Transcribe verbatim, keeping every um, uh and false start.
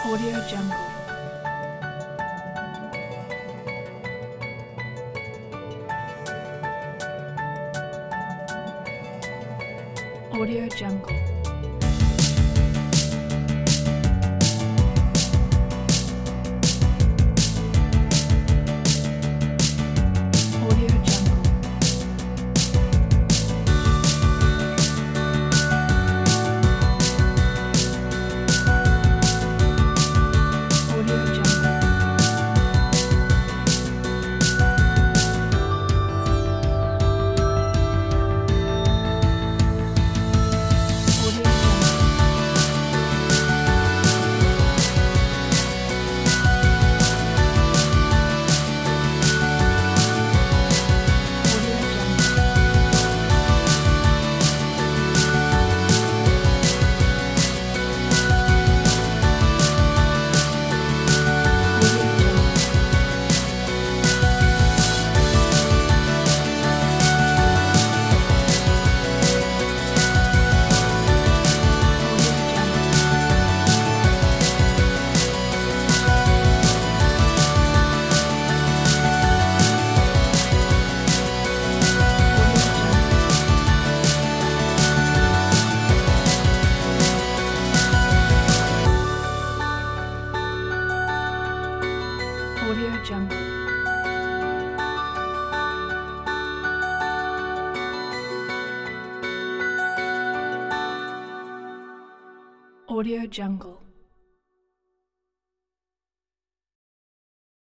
Audio Jungle. Audio Jungle. Audio Jungle. Audio Jungle. Audio Jungle. Audio Jungle. Audio Jungle. Audio Jungle. Audio Jungle. Audio Jungle. Audio Jungle.